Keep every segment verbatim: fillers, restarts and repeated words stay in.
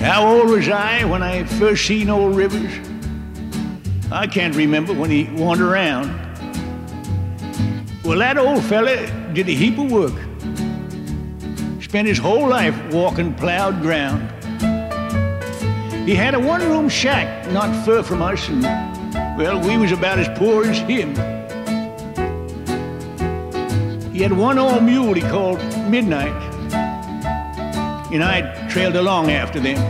How old was I when I first seen old Rivers? I can't remember when he wandered around. Well, that old fella did a heap of work. Spent his whole life walking plowed ground. He had a one-room shack not far from us, and, well, we was about as poor as him. He had one old mule he called Midnight, and I trailed along after them.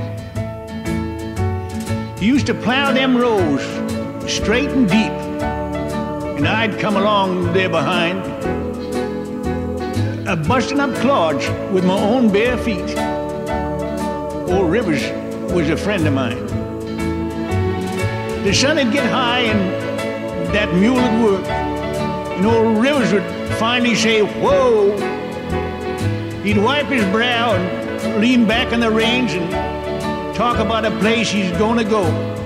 He used to plow them rows straight and deep, and I'd come along there behind, uh, busting up clods with my own bare feet. Old Rivers was a friend of mine. The sun would get high and that mule would work, and old Rivers would finally say, "Whoa." He'd wipe his brow and lean back on the reins and talk about a place he's gonna go.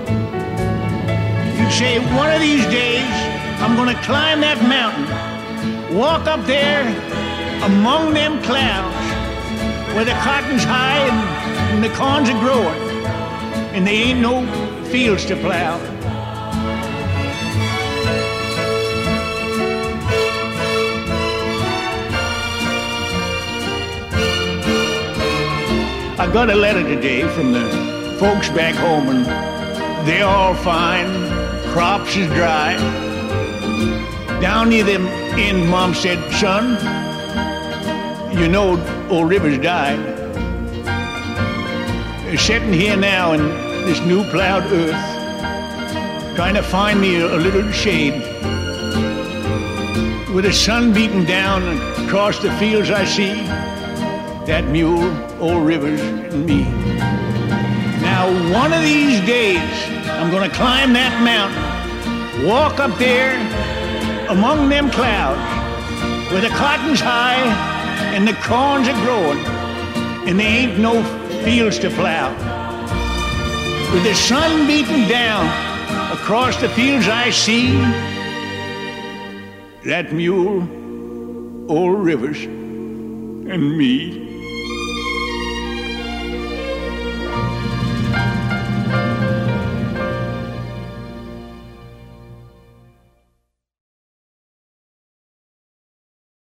He'd say, "One of these days, I'm gonna climb that mountain, walk up there among them clouds where the cotton's high and, and the corn's are growing, and there ain't no fields to plow." I got a letter today from the folks back home, and they're all fine. Crops is dry. Down near them end, Mom said, "Son, you know old Rivers died." They're sitting here now in this new plowed earth, trying to find me a, a little shade. With the sun beating down across the fields I see, that mule, old Rivers, and me. Now, one of these days, I'm gonna climb that mountain, walk up there among them clouds where the cotton's high and the corns are growing, and there ain't no fields to plow. With the sun beating down across the fields I see, that mule, old Rivers, and me.